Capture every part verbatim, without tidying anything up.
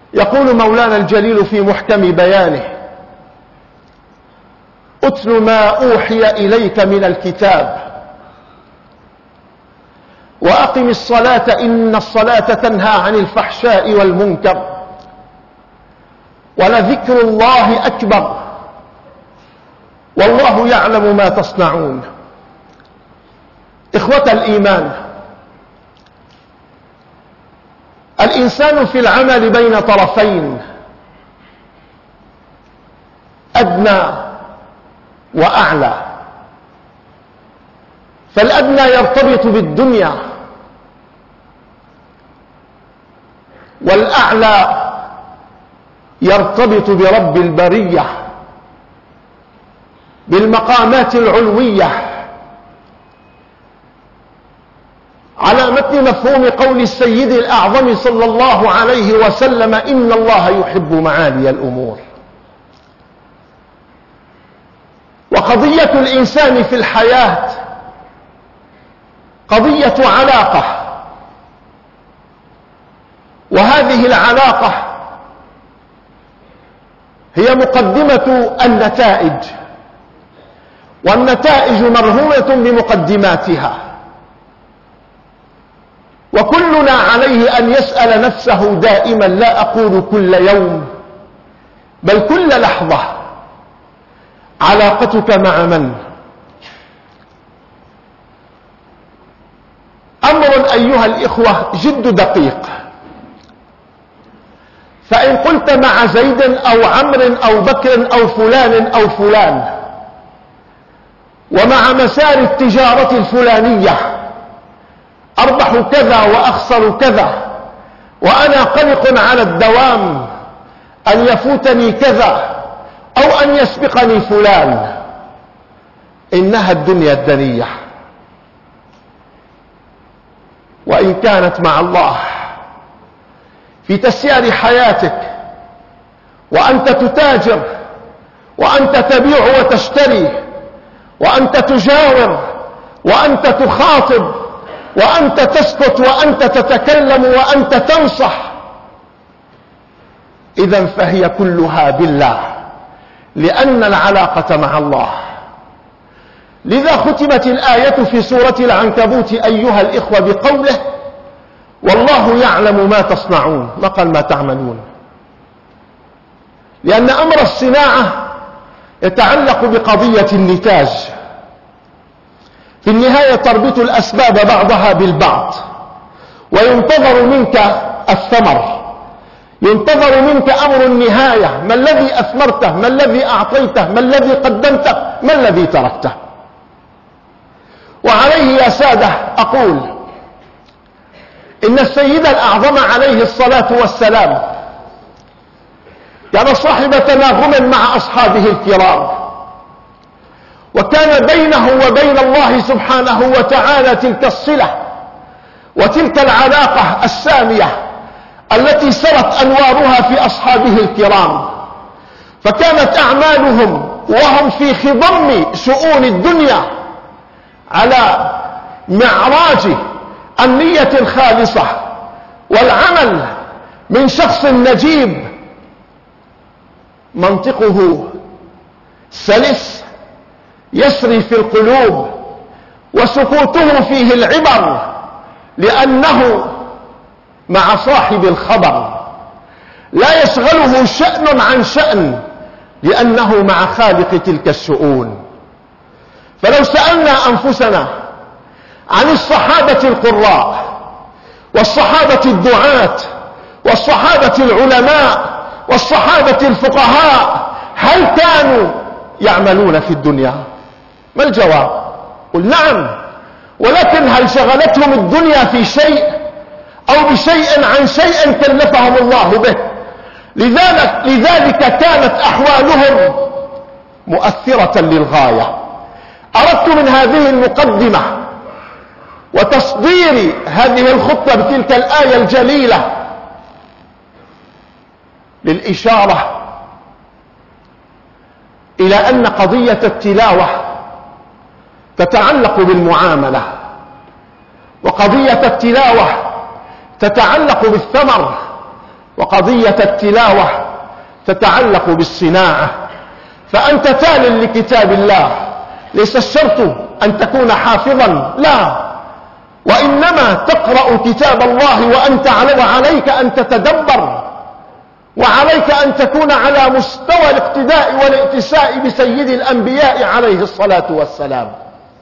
يقول مولانا الجليل في محكم بيانه: اتل ما أوحي إليك من الكتاب وأقم الصلاة إن الصلاة تنهى عن الفحشاء والمنكر ولذكر الله أكبر والله يعلم ما تصنعون. إخوة الإيمان، الإنسان في العمل بين طرفين: أدنى وأعلى. فالأدنى يرتبط بالدنيا، والأعلى يرتبط برب البرية، بالمقامات العلوية، على متن مفهوم قول السيد الأعظم صلى الله عليه وسلم: إن الله يحب معالي الأمور. وقضية الإنسان في الحياة قضية علاقة، وهذه العلاقة هي مقدمة النتائج، والنتائج مرهونة بمقدماتها. وكلنا عليه أن يسأل نفسه دائما، لا أقول كل يوم بل كل لحظة: علاقتك مع من؟ أمر أيها الإخوة جد دقيق. فإن قلت مع زيد أو عمرو أو بكر أو فلان أو فلان، ومع مسار التجارة الفلانية، أربح كذا وأخسر كذا، وأنا قلق على الدوام أن يفوتني كذا أو أن يسبقني فلان، إنها الدنيا الدنية. وإن كانت مع الله في تسيير حياتك، وأنت تتاجر، وأنت تبيع وتشتري، وأنت تجاور، وأنت تخاطب، وأنت تسكت، وأنت تتكلم، وأنت تنصح، إذن فهي كلها بالله، لأن العلاقة مع الله. لذا ختمت الآية في سورة العنكبوت أيها الإخوة بقوله: والله يعلم ما تصنعون، ما قال ما تعملون، لأن أمر الصناعة يتعلق بقضية النتاج. في النهاية تربط الأسباب بعضها بالبعض، وينتظر منك الثمر، ينتظر منك أمر النهاية: ما الذي أثمرته، ما الذي أعطيته، ما الذي قدمته، ما الذي تركته. وعليه يا سادة أقول إن السيد الأعظم عليه الصلاة والسلام كان صاحب تناغم مع أصحابه الكرام، وكان بينه وبين الله سبحانه وتعالى تلك الصلة وتلك العلاقة السامية التي سرت أنوارها في أصحابه الكرام. فكانت أعمالهم وهم في خضم شؤون الدنيا على معراج النية الخالصة والعمل من شخص نجيب منطقه سلس يسري في القلوب، وسكوته فيه العبر، لأنه مع صاحب الخبر، لا يشغله شأن عن شأن، لأنه مع خالق تلك الشؤون. فلو سألنا أنفسنا عن الصحابة القراء والصحابة الدعاة والصحابة العلماء والصحابة الفقهاء، هل كانوا يعملون في الدنيا؟ ما الجواب؟ قل نعم، ولكن هل شغلتهم الدنيا في شيء أو بشيء عن شيء كلفهم الله به؟ لذلك, لذلك كانت أحوالهم مؤثرة للغاية. أردت من هذه المقدمة وتصدير هذه الخطة بتلك الآية الجليلة للإشارة إلى أن قضية التلاوة تتعلق بالمعاملة، وقضية التلاوة تتعلق بالثمر، وقضية التلاوة تتعلق بالصناعة، فأنت تال لكتاب الله، ليس الشرط أن تكون حافظا، لا، وإنما تقرأ كتاب الله وأنت وعليك أن تتدبر، وعليك أن تكون على مستوى الاقتداء والائتساء بسيد الأنبياء عليه الصلاة والسلام.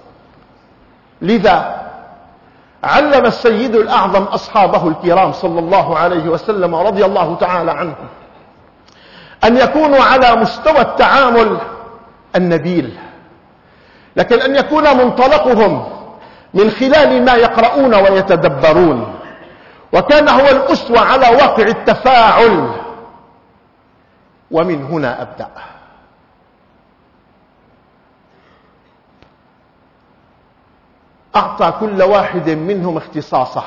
لذا علم السيد الأعظم أصحابه الكرام صلى الله عليه وسلم ورضي الله تعالى عنهم أن يكونوا على مستوى التعامل النبيل، لكن أن يكون منطلقهم من خلال ما يقرؤون ويتدبرون، وكان هو الأسوة على واقع التفاعل. ومن هنا أبدأ. أعطى كل واحد منهم اختصاصه،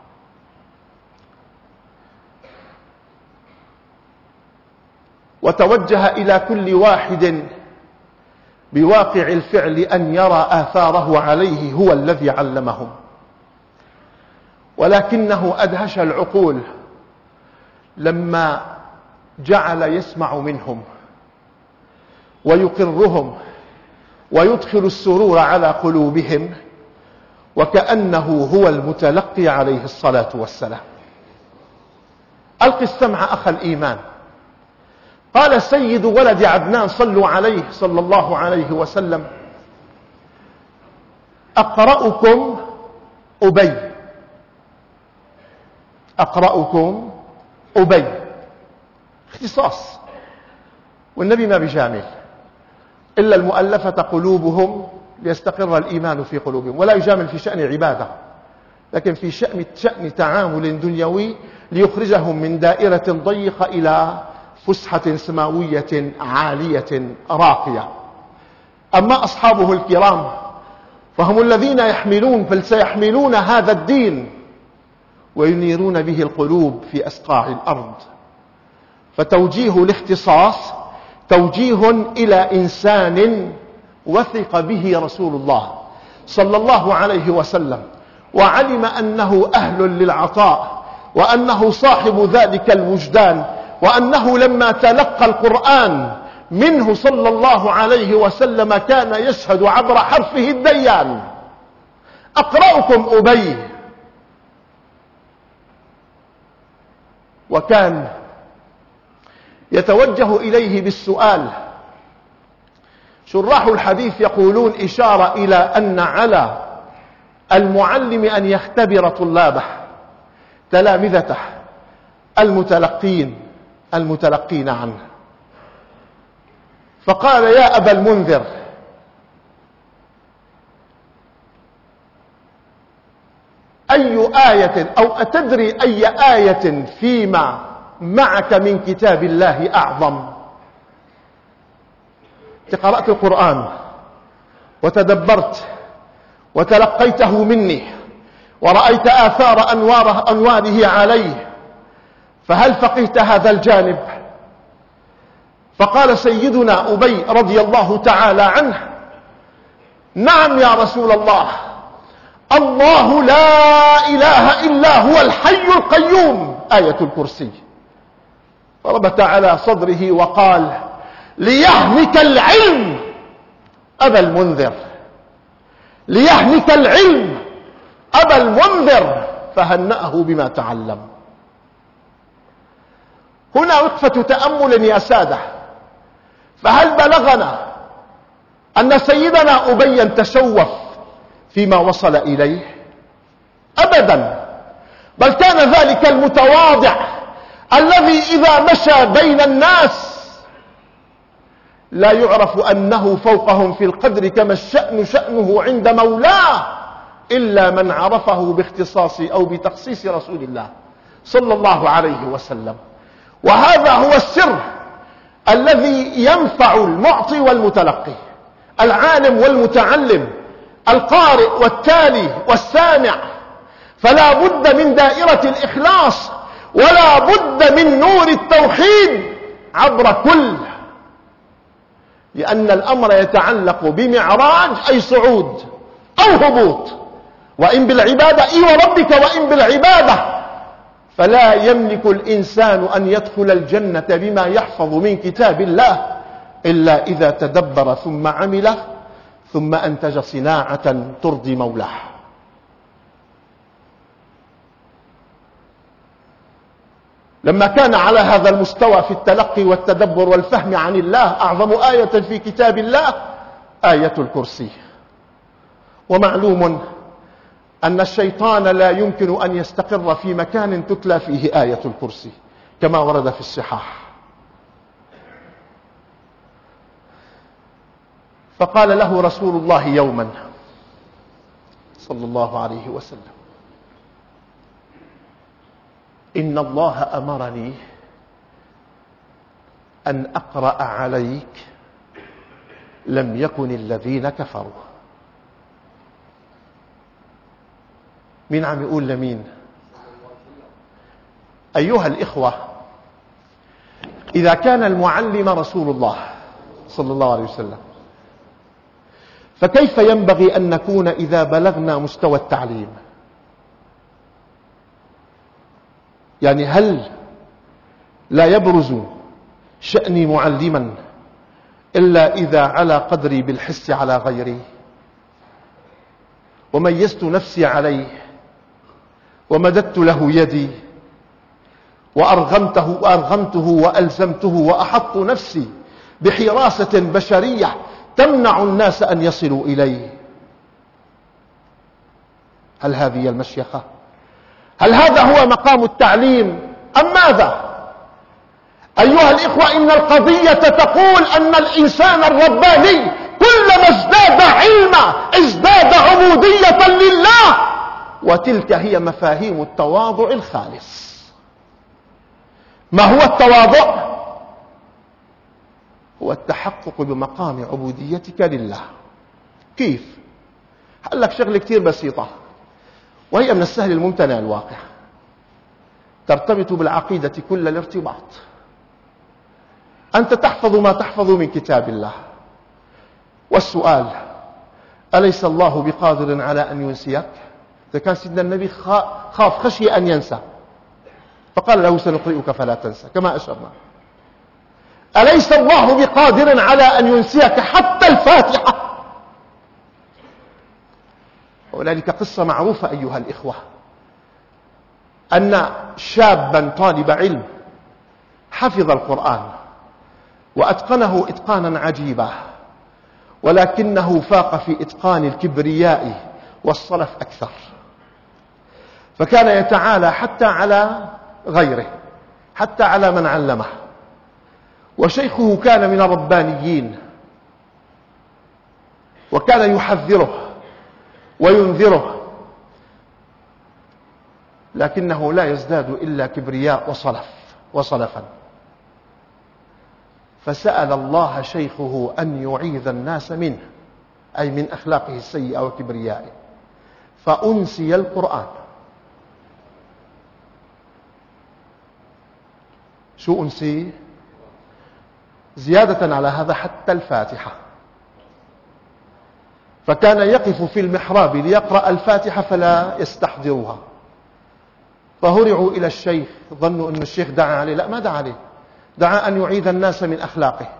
وتوجه إلى كل واحد بواقع الفعل أن يرى آثاره عليه هو الذي علمهم، ولكنه أدهش العقول لما جعل يسمع منهم ويقرهم ويدخل السرور على قلوبهم، وكأنه هو المتلقي عليه الصلاة والسلام. ألق السمع أخ الإيمان. قال سيد ولد عدنان صلوا عليه صلى الله عليه وسلم: أقرأكم أبي، أقرأكم أبي، اختصاص، والنبي ما بيجامل إلا المؤلفة قلوبهم ليستقر الإيمان في قلوبهم، ولا يجامل في شأن عبادة، لكن في شأن, شأن تعامل دنيوي ليخرجهم من دائرة ضيقة إلى فسحة سماوية عالية راقية. أما أصحابه الكرام فهم الذين يحملون بل سيحملون هذا الدين وينيرون به القلوب في أسقاع الأرض. فتوجيه الاختصاص توجيه إلى إنسان وثق به رسول الله صلى الله عليه وسلم، وعلم أنه أهل للعطاء، وأنه صاحب ذلك الوجدان، وأنه لما تلقى القرآن منه صلى الله عليه وسلم كان يشهد عبر حرفه الديان: أقرأكم أبي. وكان يتوجه إليه بالسؤال. شراح الحديث يقولون إشارة إلى أن على المعلم أن يختبر طلابه تلامذته المتلقين المتلقين عنه، فقال: يا أبا المنذر، أي آية أو أتدري أي آية فيما معك من كتاب الله أعظم؟ قرأت القرآن وتدبرت وتلقيته مني ورأيت آثار أنواره, أنواره عليه، فهل فقهت هذا الجانب؟ فقال سيدنا أبي رضي الله تعالى عنه: نعم يا رسول الله، الله لا إله إلا هو الحي القيوم، آية الكرسي. فربت على صدره وقال: ليهنك العلم أبا المنذر، ليهنك العلم أبا المنذر، فهنأه بما تعلم. هنا وقفة تأمل يا سادة. فهل بلغنا أن سيدنا أبيا تشوف فيما وصل إليه؟ أبدا، بل كان ذلك المتواضع الذي إذا مشى بين الناس لا يعرف أنه فوقهم في القدر كما الشأن شأنه عند مولاه إلا من عرفه باختصاص أو بتخصيص رسول الله صلى الله عليه وسلم. وهذا هو السر الذي ينفع المعطي والمتلقي، العالم والمتعلم، القارئ والتالي والسامع. فلا بد من دائرة الإخلاص، ولا بد من نور التوحيد عبر كل، لأن الأمر يتعلق بمعراج أي صعود أو هبوط، وإن بالعبادة إي وربك وإن بالعبادة، فلا يملك الإنسان أن يدخل الجنة بما يحفظ من كتاب الله إلا إذا تدبر ثم عمله ثم أنتج صناعة ترضي مولاه. لما كان على هذا المستوى في التلقي والتدبر والفهم عن الله، أعظم آية في كتاب الله آية الكرسي. ومعلوم أن الشيطان لا يمكن أن يستقر في مكان تتلى فيه آية الكرسي كما ورد في الصحاح. فقال له رسول الله يوما صلى الله عليه وسلم: إن الله أمرني أن أقرأ عليك لم يكن الذين كفروا. مين عم يقول لمين؟ أيها الإخوة، إذا كان المعلم رسول الله صلى الله عليه وسلم، فكيف ينبغي أن نكون إذا بلغنا مستوى التعليم؟ يعني هل لا يبرز شأني معلما إلا إذا على قدري بالحس على غيري، وميزت نفسي عليه، ومددت له يدي، وأرغمته وأرغمته وألزمته، وأحط نفسي بحراسة بشرية تمنع الناس أن يصلوا إليه؟ هل هذه المشيخة؟ هل هذا هو مقام التعليم أم ماذا؟ أيها الإخوة، إن القضية تقول أن الإنسان الرباني كلما ازداد علما ازداد عبودية لله، وتلك هي مفاهيم التواضع الخالص. ما هو التواضع؟ هو التحقق بمقام عبوديتك لله. كيف؟ هقول لك شغلة كتير بسيطة وهي من السهل الممتنع الواقع، ترتبط بالعقيدة كل الارتباط. أنت تحفظ ما تحفظ من كتاب الله، والسؤال: أليس الله بقادر على أن ينسيك؟ إذا كان سيدنا النبي خاف خشي أن ينسى فقال له: سنقرئك فلا تنسى، كما أشرنا. أليس الله بقادر على أن ينسيك حتى الفاتحة؟ وذلك قصة معروفة أيها الإخوة، أن شابا طالب علم حفظ القرآن وأتقنه إتقانا عجيبا، ولكنه فاق في إتقان الكبرياء والصلف أكثر، فكان يتعالى حتى على غيره، حتى على من علمه. وشيخه كان من الربانيين، وكان يحذره وينذره، لكنه لا يزداد إلا كبرياء وصلف وصلفا. فسأل الله شيخه أن يعيذ الناس منه، أي من أخلاقه السيئة وكبريائه، فأنسي القرآن. شو أنسي؟ زيادة على هذا حتى الفاتحة. فكان يقف في المحراب ليقرأ الفاتحة فلا يستحضرها، فهرعوا إلى الشيخ، ظنوا أن الشيخ دعا عليه. لا، ما دعا عليه، دعا أن يعيد الناس من أخلاقه.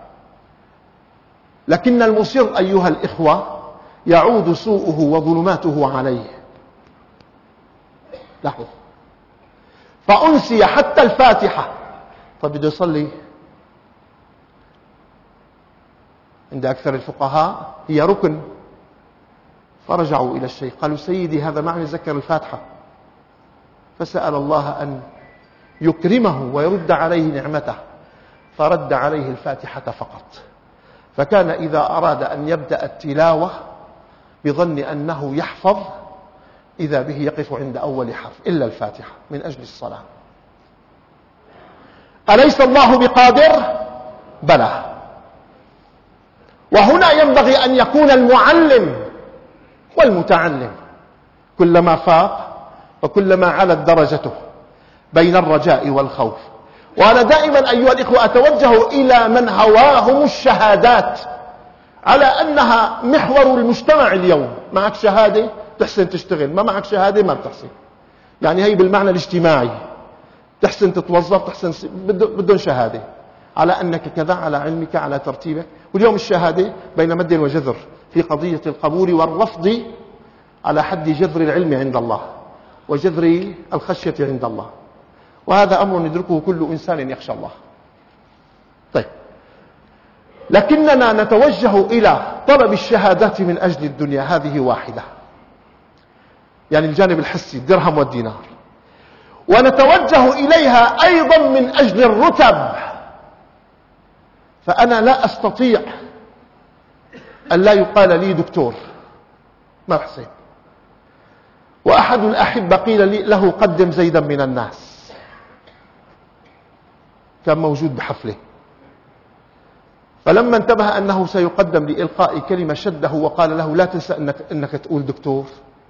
لكن المصر أيها الإخوة يعود سوءه وظلماته عليه. لاحظ، فأنسي حتى الفاتحة. طب بده يصلي؟ عند أكثر الفقهاء هي ركن. فرجعوا إلى الشيخ قالوا: سيدي، هذا ما عم يذكر الفاتحة. فسأل الله أن يكرمه ويرد عليه نعمته، فرد عليه الفاتحة فقط. فكان إذا أراد أن يبدأ التلاوة بظن أنه يحفظ، إذا به يقف عند أول حرف إلا الفاتحة من أجل الصلاة. أليس الله بقادر؟ بلى. وهنا ينبغي أن يكون المعلم والمتعلم كلما فاق وكلما علت درجته بين الرجاء والخوف. وأنا دائما أيها الإخوة أتوجه إلى من هواهم الشهادات على أنها محور المجتمع اليوم. معك شهادة تحسن تشتغل، ما معك شهادة ما بتحسن. يعني هي بالمعنى الاجتماعي. تحسن تتوظف، تحسن بدون شهادة، على أنك كذا، على علمك، على ترتيبك. واليوم الشهادة بين مد وجذر في قضية القبول والرفض على حد جذر العلم عند الله وجذر الخشية عند الله، وهذا أمر يدركه كل إنسان يخشى الله. طيب، لكننا نتوجه إلى طلب الشهادات من أجل الدنيا، هذه واحدة، يعني الجانب الحسي الدرهم والدينار، ونتوجه إليها أيضا من أجل الرتب. فأنا لا أستطيع أن لا يقال لي دكتور ما حسين، وأحد الأحبة قيل لي له قدم زيدا من الناس، كان موجود بحفله، فلما انتبه أنه سيقدم لإلقاء كلمة شده وقال له لا تنسى أنك, إنك تقول دكتور،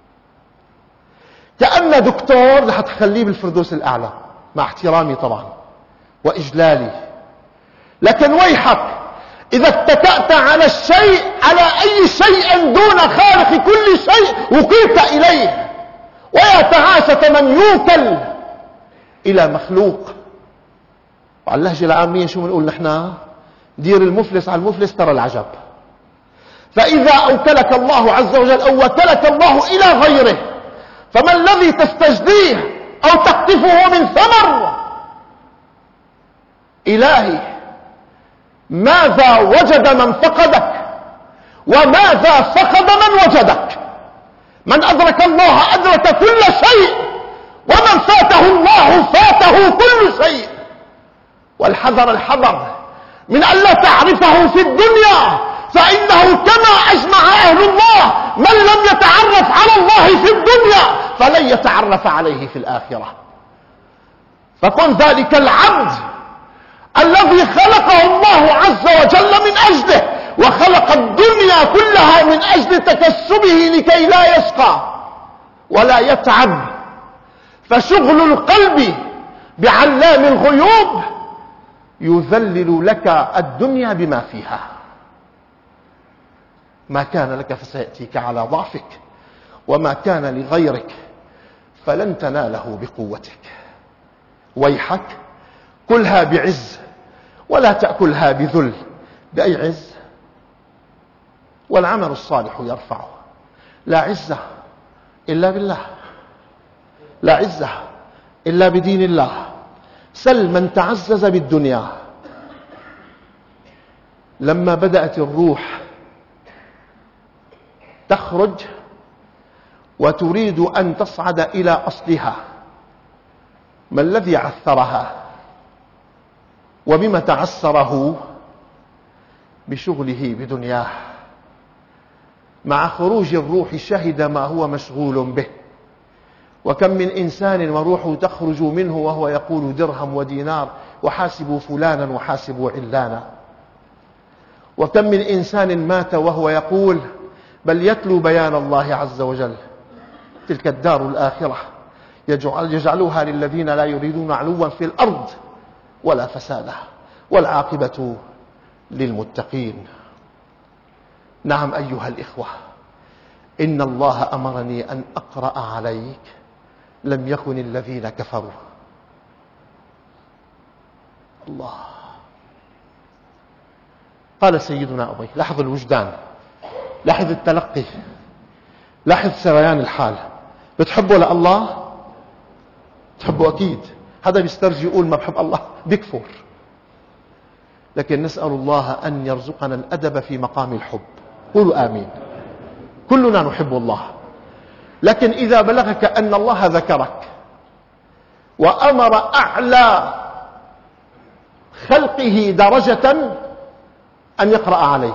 كأن دكتور رح تخليه بالفردوس الأعلى، مع احترامي طبعا وإجلالي، لكن ويحك إذا اتكأت على الشيء، على أي شيء دون خالق كل شيء وكلت إليه، ويتعاسة من يوكل إلى مخلوق. وعلى اللهجة العامية شو بنقول نحن؟ دير المفلس على المفلس ترى العجب. فإذا أوكلك الله عز وجل أو وكلك الله إلى غيره، فما الذي تستجديه أو تقطفه من ثمر؟ إلهي، ماذا وجد من فقدك وماذا فقد من وجدك؟ من أدرك الله أدرك كل شيء، ومن فاته الله فاته كل شيء. والحذر الحذر من أن لا تعرفه في الدنيا، فإنه كما أجمع أهل الله من لم يتعرف على الله في الدنيا فلن يتعرف عليه في الآخرة. فكن ذلك العبد الذي خلقه الله عز وجل من أجله، وخلق الدنيا كلها من أجل تكسبه لكي لا يشقى ولا يتعب. فشغل القلب بعلام الغيوب يذلل لك الدنيا بما فيها. ما كان لك فسيأتيك على ضعفك، وما كان لغيرك فلن تناله بقوتك. ويحك، كلها بعز ولا تأكلها بذل. بأي عز؟ والعمل الصالح يرفعه. لا عزة إلا بالله، لا عزة إلا بدين الله. سل من تعزز بالدنيا. لما بدأت الروح تخرج وتريد أن تصعد إلى أصلها، ما الذي عثرها وبما تعسره؟ بشغله بدنياه. مع خروج الروح شهد ما هو مشغول به. وكم من إنسان وروحه تخرج منه وهو يقول درهم ودينار، وحاسبوا فلانا وحاسبوا علانا. وكم من إنسان مات وهو يقول بل يتلو بيان الله عز وجل. تلك الدار الآخرة يجعل يجعلوها للذين لا يريدون علوا في الأرض ولا فسادا، والعاقبة للمتقين. نعم أيها الإخوة، إن الله أمرني أن أقرأ عليك لم يكن الذين كفروا. الله. قال سيدنا أبي، لاحظ الوجدان، لاحظ التلقي، لاحظ سريان الحال. بتحبه لله؟ تحبه أكيد. هذا بيسترجي يقول ما بحب الله بيكفر. لكن نسأل الله أن يرزقنا الأدب في مقام الحب. قولوا آمين. كلنا نحب الله، لكن إذا بلغك أن الله ذكرك وأمر أعلى خلقه درجة أن يقرأ عليك،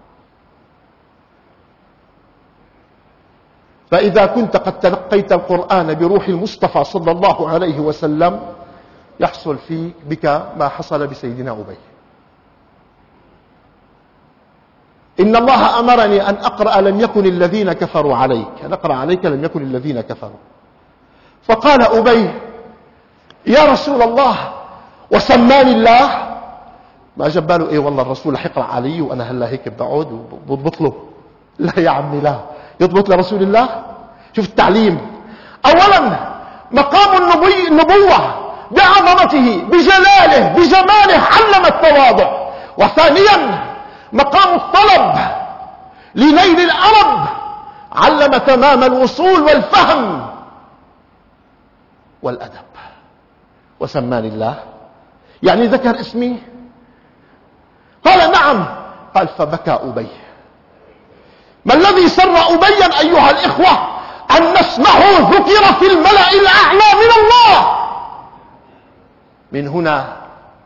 فإذا كنت قد تلقيت القرآن بروح المصطفى صلى الله عليه وسلم يحصل فيك بك ما حصل بسيدنا أبي. إن الله أمرني أن أقرأ لم يكن الذين كفروا عليك، أن أقرأ عليك لم يكن الذين كفروا. فقال أبي يا رسول الله وسماني الله. ما جباله إيه والله الرسول رح يقرأ علي وأنا هلا هيك بقعد وبضبط له. لا يا عمي لا، يضبط لرسول الله. شوف التعليم. أولا مقام النبي النبوة بعظمته بجلاله بجماله علم التواضع. وثانيا مقام الطلب لنيل الأرب، علم تمام الوصول والفهم والأدب. وسماني الله، يعني ذكر اسمي؟ قال نعم. قال فبكى أبي. ما الذي سر أبيا أيها الإخوة؟ أن اسمه ذكر في الملأ الأعلى من الله. من هنا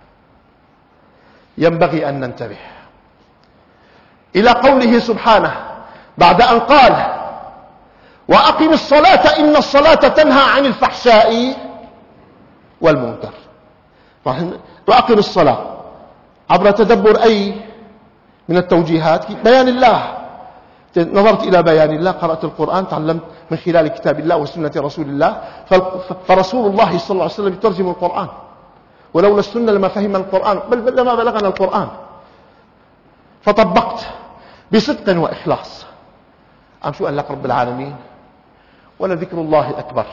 ينبغي أن ننتبه إلى قوله سبحانه بعد أن قال وأقم الصلاة إن الصلاة تنهى عن الفحشاء والمنكر. وأقم الصلاة عبر تدبر أي من التوجيهات؟ بيان الله. نظرت إلى بيان الله، قرأت القرآن، تعلمت من خلال كتاب الله وسنة رسول الله. فرسول الله صلى الله عليه وسلم يترجم القرآن، ولولا السنة لما فهم القرآن، بل لما بلغنا القرآن. فطبقت بصدق وإخلاص. أم شو قال لك رب العالمين؟ ولذكر الله أكبر.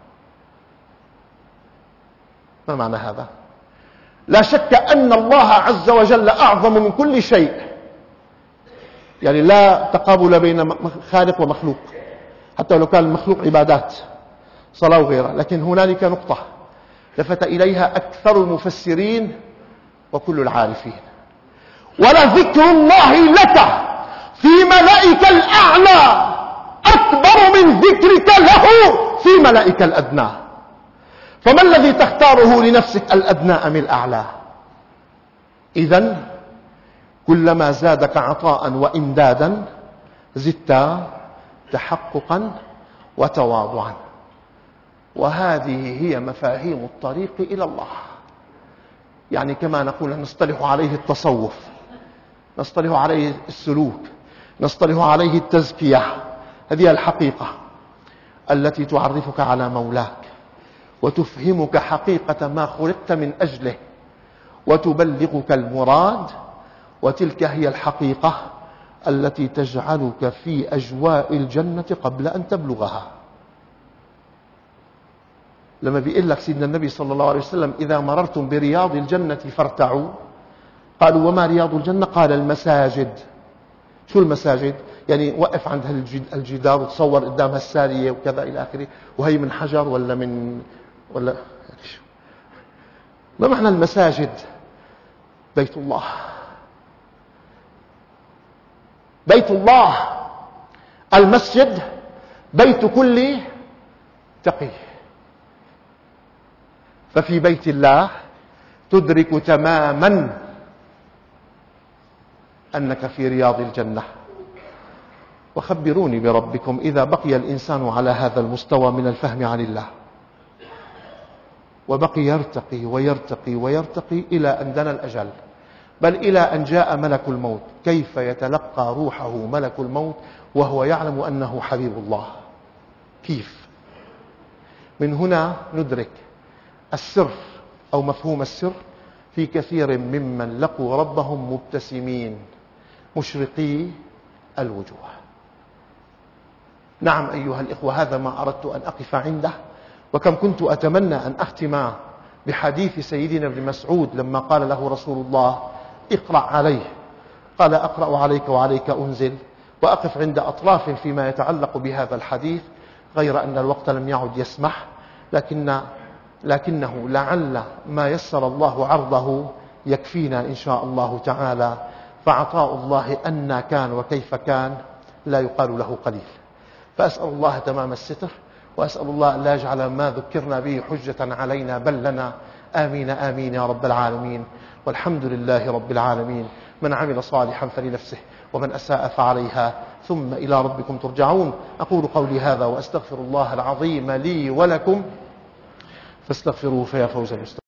ما معنى هذا؟ لا شك أن الله عز وجل أعظم من كل شيء، يعني لا تقابل بين خالق ومخلوق، حتى لو كان المخلوق عبادات صلاة وغيرها. لكن هنالك نقطة لفت إليها أكثر المفسرين وكل العارفين: ولذكر الله لك في ملائك الأعلى أكبر من ذكرك له في ملائك الأدنى. فما الذي تختاره لنفسك، الأدنى أم الأعلى؟ إذن كلما زادك عطاء وإمدادا زدت تحققا وتواضعا. وهذه هي مفاهيم الطريق إلى الله. يعني كما نقول نصطلح عليه التصوف، نصطلح عليه السلوك، نصطلح عليه التزكية. هذه الحقيقة التي تعرفك على مولاك وتفهمك حقيقة ما خلقت من أجله وتبلغك المراد. وتلك هي الحقيقة التي تجعلك في أجواء الجنة قبل أن تبلغها. لما بيقول لك سيدنا النبي صلى الله عليه وسلم إذا مررتم برياض الجنة فارتعوا، قالوا وما رياض الجنة؟ قال المساجد. شو المساجد؟ يعني وقف عند الجدار وتصور قدامها السارية وكذا إلى آخره، وهي من حجر ولا من ولا ما معنى المساجد؟ بيت الله. بيت الله المسجد بيت كل تقي. ففي بيت الله تدرك تماما أنك في رياض الجنة. وخبروني بربكم إذا بقي الإنسان على هذا المستوى من الفهم عن الله، وبقي يرتقي ويرتقي ويرتقي إلى أن دنا الأجل، بل إلى أن جاء ملك الموت. كيف يتلقى روحه ملك الموت وهو يعلم أنه حبيب الله؟ كيف؟ من هنا ندرك السر أو مفهوم السر في كثير ممن لقوا ربهم مبتسمين مشرقي الوجوه. نعم أيها الإخوة، هذا ما أردت أن أقف عنده. وكم كنت أتمنى أن أختم بحديث سيدنا ابن مسعود لما قال له رسول الله اقرأ عليه، قال أقرأ عليك وعليك أنزل. وأقف عند أطراف فيما يتعلق بهذا الحديث، غير أن الوقت لم يعد يسمح، لكن لكنه لعل ما يسر الله عرضه يكفينا إن شاء الله تعالى. فعطاء الله أن كان وكيف كان لا يقال له قليل. فأسأل الله تمام الستر، وأسأل الله أن لا يجعل ما ذكرنا به حجة علينا بل لنا. آمين آمين يا رب العالمين. والحمد لله رب العالمين. من عمل صالحا فلنفسه ومن أساء فعليها، ثم إلى ربكم ترجعون. أقول قولي هذا وأستغفر الله العظيم لي ولكم فاستغفروه فيا فوز المستقيم.